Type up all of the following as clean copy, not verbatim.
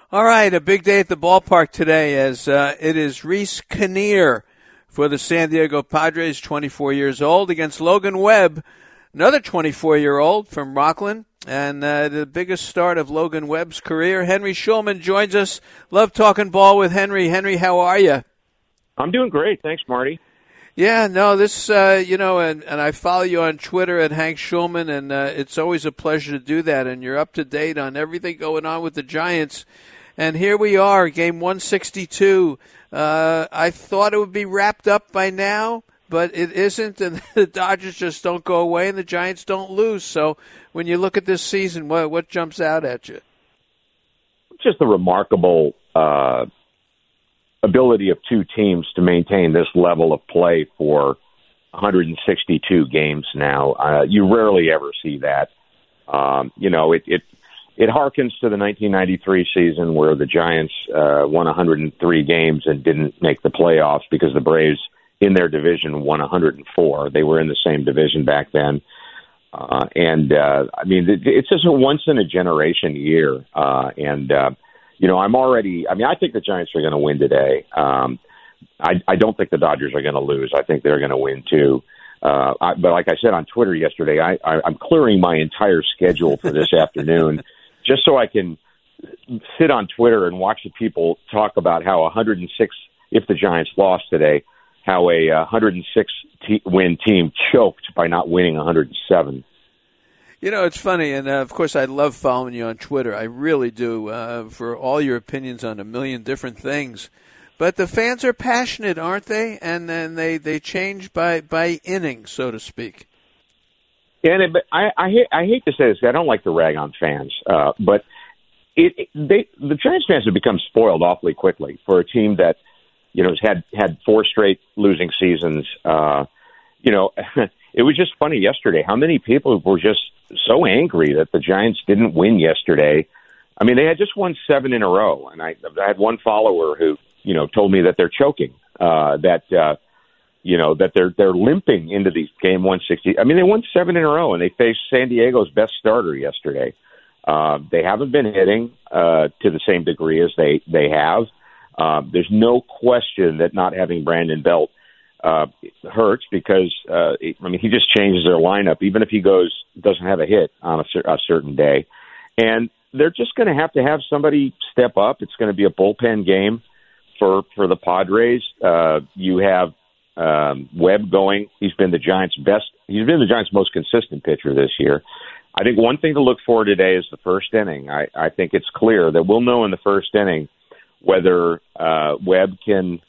All right, a big day at the ballpark today as it is Rhys Kinnear for the San Diego Padres, 24 years old, against Logan Webb, another 24-year-old from Rockland, and the biggest start of Logan Webb's career. Henry Schulman joins us. Love talking ball with Henry. Henry, how are you? I'm doing great. Thanks, Marty. Yeah, no, this, and I follow you on Twitter at Hank Schulman, and it's always a pleasure to do that, and you're up to date on everything going on with the Giants. And here we are, game 162. I thought it would be wrapped up by now, but it isn't, and the Dodgers just don't go away, and the Giants don't lose. So when you look at this season, what jumps out at you? Just the remarkable ability of two teams to maintain this level of play for 162 games now. You rarely ever see that. It harkens to the 1993 season where the Giants won 103 games and didn't make the playoffs because the Braves in their division won 104. They were in the same division back then. It's just a once-in-a-generation year. I think the Giants are going to win today. I don't think the Dodgers are going to lose. I think they're going to win, too. But like I said on Twitter yesterday, I'm clearing my entire schedule for this afternoon just so I can sit on Twitter and watch the people talk about how 106, if the Giants lost today, how a 106-win team choked by not winning 107. You know, it's funny, and of course I love following you on Twitter. I really do, for all your opinions on a million different things. But the fans are passionate, aren't they? And then they change by innings, so to speak. And I hate to say this, I don't like to rag on fans, but the Giants fans have become spoiled awfully quickly for a team that, has had four straight losing seasons. It was just funny yesterday how many people were just so angry that the Giants didn't win yesterday. I mean, they had just won 7 in a row, and I had one follower who, told me that they're choking, that they're limping into these game 160. I mean, they won 7 in a row, and they faced San Diego's best starter yesterday. They haven't been hitting to the same degree as they have. There's no question that not having Brandon Belt hurts because, he just changes their lineup, even if he doesn't have a hit on a certain day. And they're just going to have somebody step up. It's going to be a bullpen game for the Padres. You have Webb going. He's been the Giants' most consistent pitcher this year. I think one thing to look for today is the first inning. I think it's clear that we'll know in the first inning whether Webb can,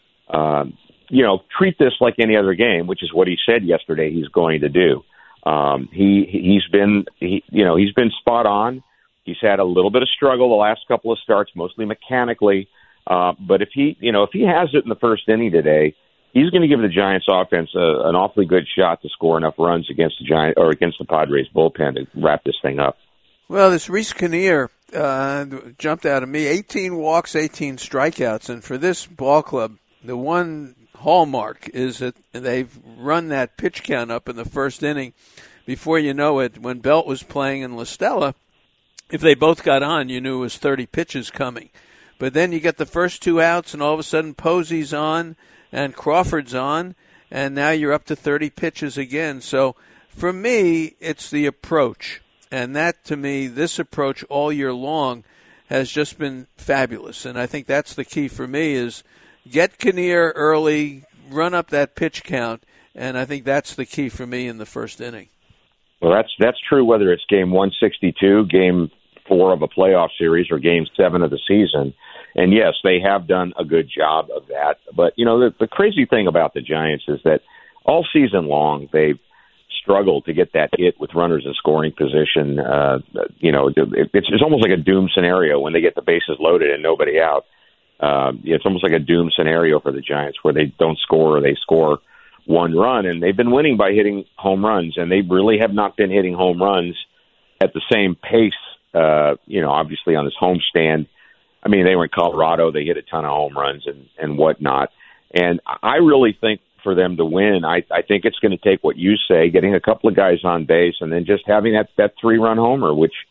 treat this like any other game, which is what he said yesterday he's going to do. He's been spot on. He's had a little bit of struggle the last couple of starts, mostly mechanically. But if he has it in the first inning today, he's going to give the Giants offense an awfully good shot to score enough runs against the Padres bullpen to wrap this thing up. Well, this Rhys Kinnear jumped out at me. 18 walks, 18 strikeouts, and for this ball club, the one hallmark is that they've run that pitch count up in the first inning. Before you know it, when Belt was playing in La Stella, if they both got on, you knew it was 30 pitches coming. But then you get the first 2 outs, and all of a sudden Posey's on and Crawford's on, and now you're up to 30 pitches again. So for me, it's the approach. And that, to me, this approach all year long has just been fabulous. And I think that's the key for me is get Kinnear early, run up that pitch count, and I think that's the key for me in the first inning. Well, that's true whether it's game 162, game 4 of a playoff series, or game 7 of the season. And yes, they have done a good job of that. But, the crazy thing about the Giants is that all season long they've struggled to get that hit with runners in scoring position. It's almost like a doom scenario when they get the bases loaded and nobody out. It's almost like a doom scenario for the Giants where they don't score or they score one run. And they've been winning by hitting home runs, and they really have not been hitting home runs at the same pace, obviously on this homestand. I mean, they were in Colorado. They hit a ton of home runs and whatnot. And I really think for them to win, I think it's going to take what you say, getting a couple of guys on base and then just having that 3-run homer, which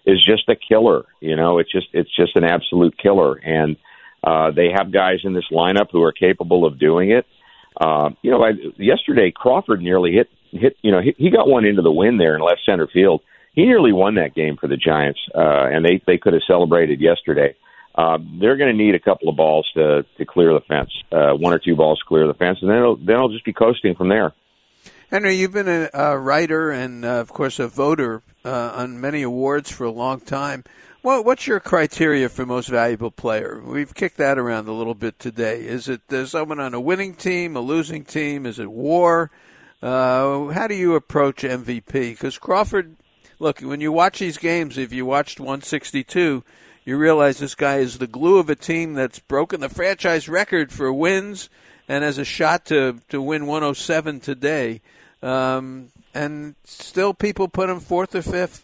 is just a killer. It's just an absolute killer. And they have guys in this lineup who are capable of doing it. Yesterday Crawford nearly hit. He got one into the wind there in left center field. He nearly won that game for the Giants, and they could have celebrated yesterday. They're going to need a couple of balls to clear the fence, one or two balls to clear the fence, and then it'll just be coasting from there. Henry, you've been a writer and, of course, a voter on many awards for a long time. What's your criteria for most valuable player? We've kicked that around a little bit today. Is it someone on a winning team, a losing team? Is it WAR? How do you approach MVP? Because Crawford, look, when you watch these games, if you watched 162, you realize this guy is the glue of a team that's broken the franchise record for wins and has a shot to win 107 today. And still people put him fourth or fifth.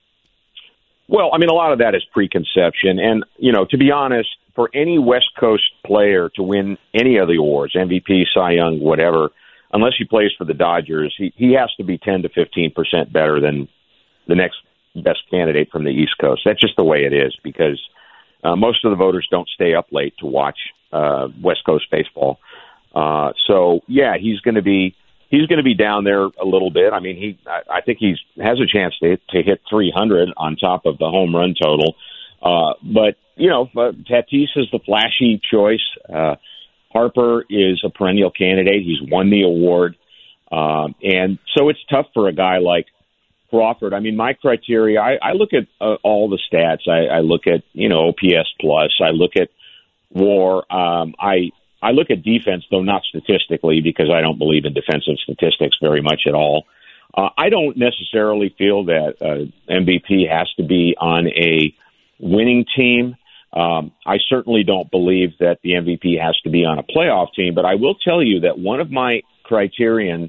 Well, I mean, a lot of that is preconception. And, to be honest, for any West Coast player to win any of the awards, MVP, Cy Young, whatever, unless he plays for the Dodgers, he has to be 10 to 15% better than the next best candidate from the East Coast. That's just the way it is, because most of the voters don't stay up late to watch West Coast baseball. So, yeah, he's going to be down there a little bit. I mean, I think he has a chance to hit 300 on top of the home run total. But Tatis is the flashy choice. Harper is a perennial candidate. He's won the award. And so it's tough for a guy like Crawford. I mean, my criteria, I look at all the stats. I look at, OPS plus. I look at WAR. I look at defense, though not statistically, because I don't believe in defensive statistics very much at all. I don't necessarily feel that MVP has to be on a winning team. I certainly don't believe that the MVP has to be on a playoff team, but I will tell you that one of my criteria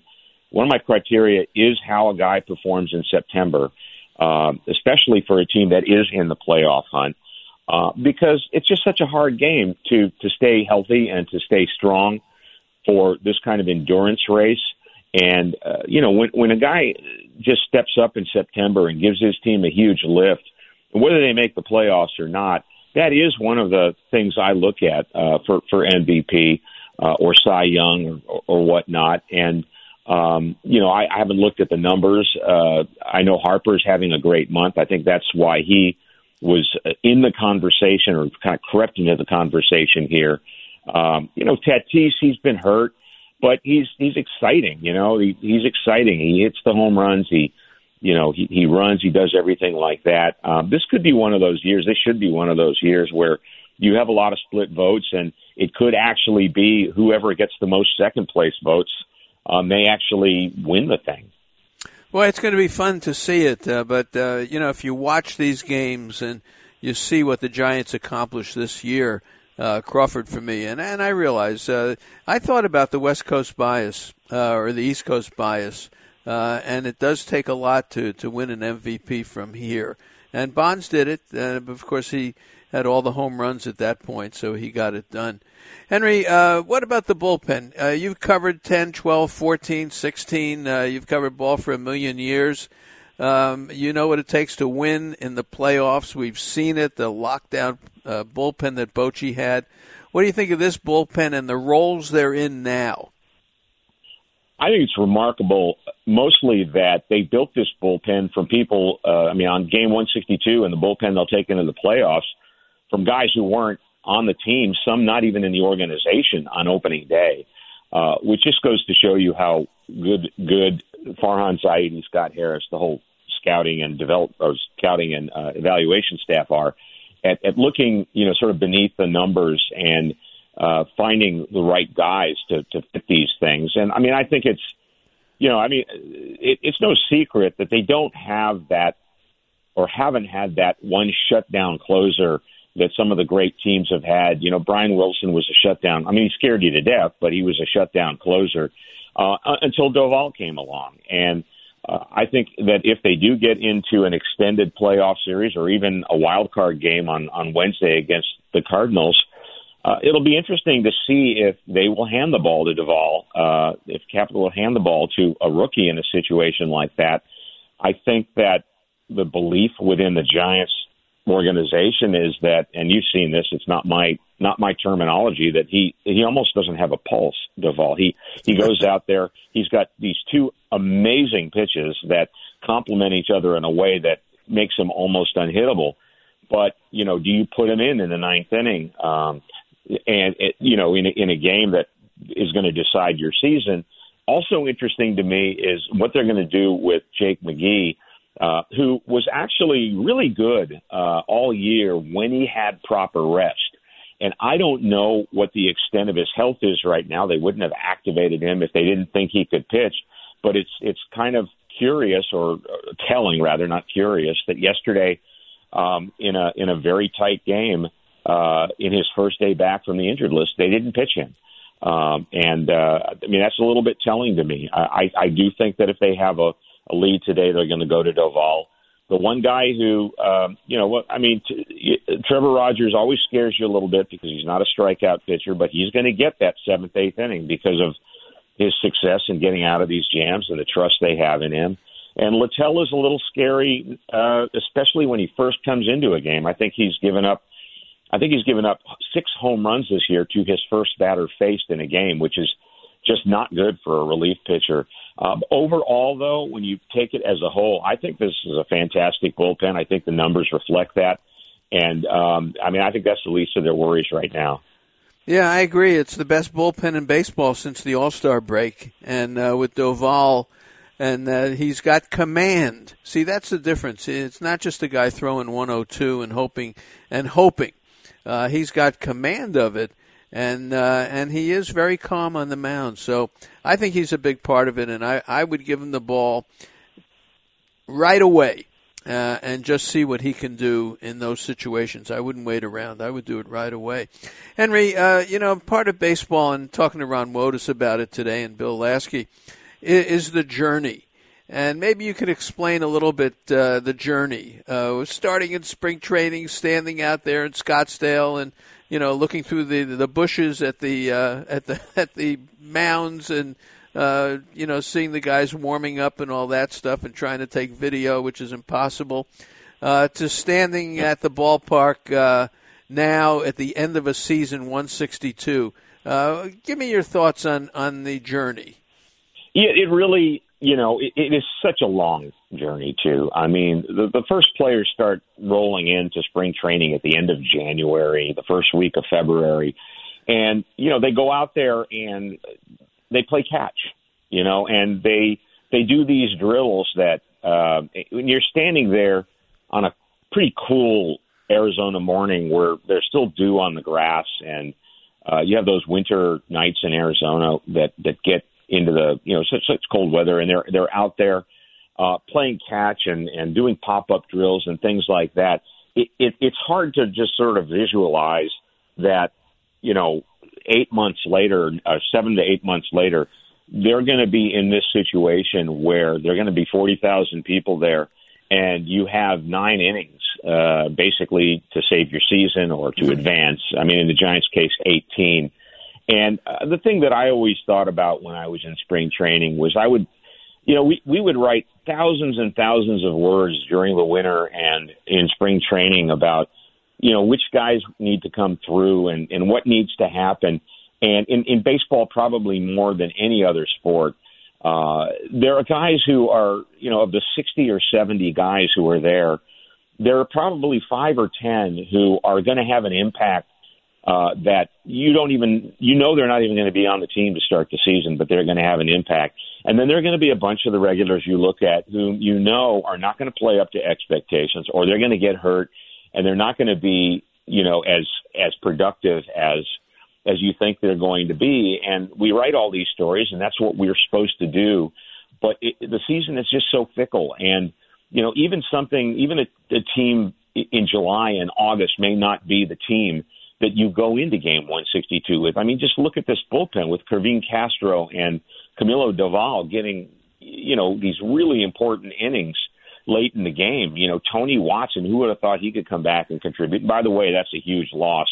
is how a guy performs in September, especially for a team that is in the playoff hunt. Because it's just such a hard game to stay healthy and to stay strong for this kind of endurance race. And, when a guy just steps up in September and gives his team a huge lift, whether they make the playoffs or not, that is one of the things I look at for MVP or Cy Young or whatnot. And, I haven't looked at the numbers. I know Harper's having a great month. I think that's why he was in the conversation, or kind of crept into the conversation here. Tatis, he's been hurt, but he's exciting. He's exciting. He hits the home runs. He runs. He does everything like that. This could be one of those years. This should be one of those years where you have a lot of split votes, and it could actually be whoever gets the most second place votes may actually win the thing. Well, it's going to be fun to see it, but if you watch these games and you see what the Giants accomplished this year, Crawford for me, and I realize I thought about the West Coast bias or the East Coast bias, and it does take a lot to win an MVP from here. And Bonds did it, of course he had all the home runs at that point, so he got it done. Henry, what about the bullpen? You've covered 10, 12, 14, 16. You've covered ball for a million years. You know what it takes to win in the playoffs. We've seen it, the lockdown bullpen that Bochy had. What do you think of this bullpen and the roles they're in now? I think it's remarkable, mostly that they built this bullpen from people, on game 162 and the bullpen they'll take into the playoffs, from guys who weren't on the team, some not even in the organization on opening day, which just goes to show you how good Farhan Zaidi and Scott Harris, the whole scouting and evaluation staff are at looking, sort of beneath the numbers and finding the right guys to fit these things. And I think it's, it's no secret that they don't have that, or haven't had that one shutdown closer that some of the great teams have had. Brian Wilson was a shutdown. He scared you to death, but he was a shutdown closer until Doval came along. And I think that if they do get into an extended playoff series or even a wild card game on Wednesday against the Cardinals, it'll be interesting to see if they will hand the ball to Doval, if Capitol will hand the ball to a rookie in a situation like that. I think that the belief within the Giants organization is that, and you've seen this, it's not my terminology, that he almost doesn't have a pulse, Duvall. He goes out there, he's got these two amazing pitches that complement each other in a way that makes him almost unhittable. But, you know, do you put him in the ninth inning, in a game that is going to decide your season? Also interesting to me is what they're going to do with Jake McGee, who was actually really good all year when he had proper rest. And I don't know what the extent of his health is right now. They wouldn't have activated him if they didn't think he could pitch. But it's kind of curious, or telling rather, not curious, that yesterday in a very tight game in his first day back from the injured list, they didn't pitch him. I mean, that's a little bit telling to me. I do think that if they have a lead today, they're going to go to Duvall. The one guy who, Trevor Rogers always scares you a little bit because he's not a strikeout pitcher, but he's going to get that seventh, eighth inning because of his success in getting out of these jams and the trust they have in him. And Littell is a little scary, especially when he first comes into a game. I think he's given up 6 home runs this year to his first batter faced in a game, which is just not good for a relief pitcher. Overall, though, when you take it as a whole, I think this is a fantastic bullpen. I think the numbers reflect that. And, I think that's the least of their worries right now. Yeah, I agree. It's the best bullpen in baseball since the All-Star break. And with Duvall, and he's got command. See, that's the difference. It's not just a guy throwing 102 and hoping. He's got command of it. And he is very calm on the mound. So I think he's a big part of it, and I would give him the ball right away and just see what he can do in those situations. I wouldn't wait around. I would do it right away. Henry, part of baseball, and talking to Ron Wotus about it today and Bill Lasky, is the journey. And maybe you could explain a little bit the journey, starting in spring training, standing out there in Scottsdale, and looking through the bushes at the mounds, and seeing the guys warming up and all that stuff, and trying to take video, which is impossible, to standing at the ballpark now at the end of a season, 162. Give me your thoughts on the journey. Yeah, it really. It is such a long journey, too. I mean, the first players start rolling into spring training at the end of January, the first week of February. And, they go out there and they play catch, and they do these drills that when you're standing there on a pretty cool Arizona morning where there's still dew on the grass, and you have those winter nights in Arizona that get into the such cold weather, and they're out there playing catch and doing pop-up drills and things like that. It's hard to just sort of visualize that 8 months later, 7 to 8 months later, they're going to be in this situation where there are going to be 40,000 people there, and you have 9 innings basically to save your season or to advance. I mean, in the Giants' case, 18. And the thing that I always thought about when I was in spring training was we would write thousands and thousands of words during the winter and in spring training about, which guys need to come through and what needs to happen. And in baseball, probably more than any other sport, there are guys who are, of the 60 or 70 guys who are there are probably 5 or 10 who are going to have an impact that they're not even going to be on the team to start the season, but they're going to have an impact. And then there are going to be a bunch of the regulars you look at who are not going to play up to expectations, or they're going to get hurt, and they're not going to be as productive as you think they're going to be. And we write all these stories, and that's what we're supposed to do. But the season is just so fickle, and even a team in July and August may not be the team that you go into game 162 with. I mean, just look at this bullpen with Kervin Castro and Camilo Duvall getting, these really important innings late in the game. Tony Watson, who would have thought he could come back and contribute? By the way, that's a huge loss,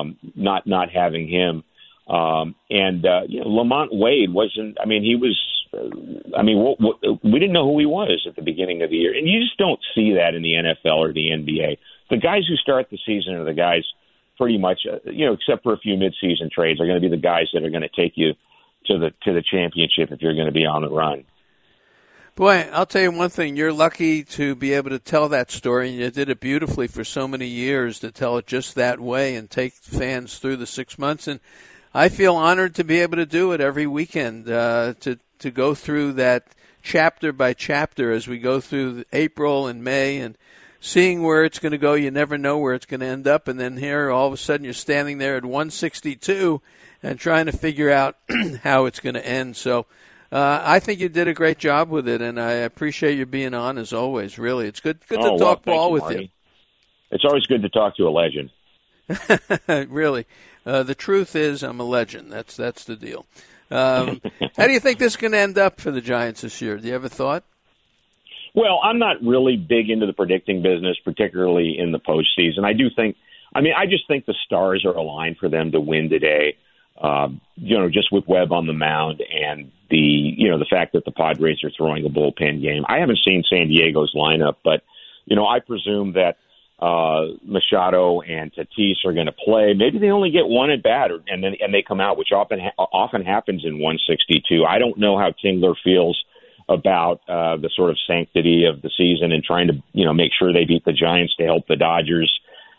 not having him. Lamont Wade wasn't. I mean, he was I mean, we didn't know who he was at the beginning of the year. And you just don't see that in the NFL or the NBA. The guys who start the season are the guys pretty much, except for a few midseason trades, are going to be the guys that are going to take you to the championship if you're going to be on the run. Boy, I'll tell you one thing. You're lucky to be able to tell that story, and you did it beautifully for so many years to tell it just that way and take fans through the 6 months. And I feel honored to be able to do it every weekend, to go through that chapter by chapter as we go through April and May and seeing where it's going to go. You never know where it's going to end up. And then here, all of a sudden, you're standing there at 162 and trying to figure out how it's going to end. So I think you did a great job with it, and I appreciate you being on as always. Really, it's good to talk ball with you. It's always good to talk to a legend. Really, the truth is, I'm a legend. That's the deal. How do you think this is going to end up for the Giants this year? Do you have a thought? Well, I'm not really big into the predicting business, particularly in the postseason. I just think the stars are aligned for them to win today. Just with Webb on the mound and the fact that the Padres are throwing a bullpen game. I haven't seen San Diego's lineup, but, I presume that Machado and Tatis are going to play. Maybe they only get one at bat and they come out, which often happens in 162. I don't know how Tingler feels about the sort of sanctity of the season and trying to, make sure they beat the Giants to help the Dodgers.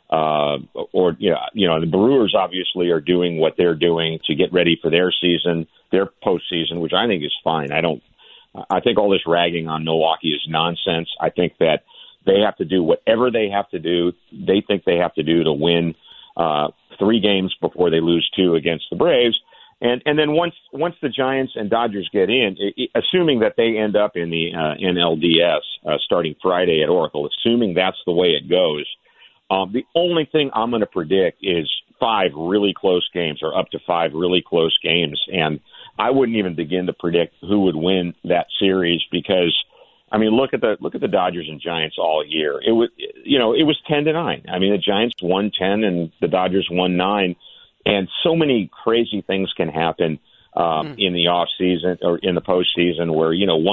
The Brewers obviously are doing what they're doing to get ready for their season, their postseason, which I think is fine. I think all this ragging on Milwaukee is nonsense. I think that they have to do whatever they have to do. They think they have to do to win 3 games before they lose 2 against the Braves. And then once the Giants and Dodgers get in, assuming that they end up in the NLDS starting Friday at Oracle, assuming that's the way it goes, the only thing I'm going to predict is 5 really close games or up to 5 really close games. And I wouldn't even begin to predict who would win that series because, look at the Dodgers and Giants all year. It was 10-9. The Giants won 10 and the Dodgers won 9. And so many crazy things can happen in the off season or in the postseason where,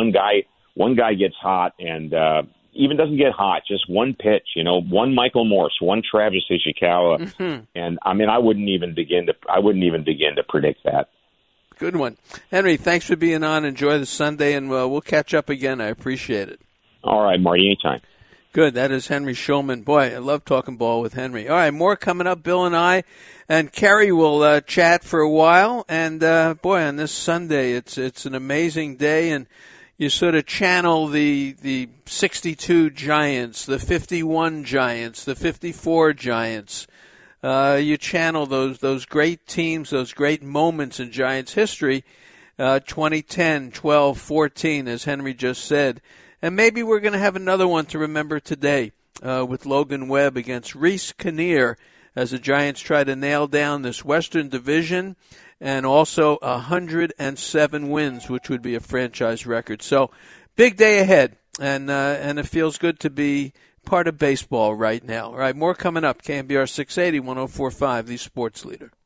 one guy gets hot and, even doesn't get hot, just one pitch, one Michael Morse, one Travis Ishikawa. Mm-hmm. And I wouldn't even begin to predict that. Good one. Henry, thanks for being on. Enjoy the Sunday, and we'll catch up again. I appreciate it. All right, Marty, anytime. Good. That is Henry Schulman. Boy, I love talking ball with Henry. All right, more coming up. Bill and I and Kerry will chat for a while. And, on this Sunday, it's an amazing day, and you sort of channel the 62 Giants, the 51 Giants, the 54 Giants. You channel those great teams, those great moments in Giants history, 2010, 12, 14, as Henry just said. And maybe we're going to have another one to remember today with Logan Webb against Reese Kinnear as the Giants try to nail down this Western Division and also 107 wins, which would be a franchise record. So big day ahead, and it feels good to be part of baseball right now. All right, more coming up. KNBR 680, 104.5, the Sports Leader.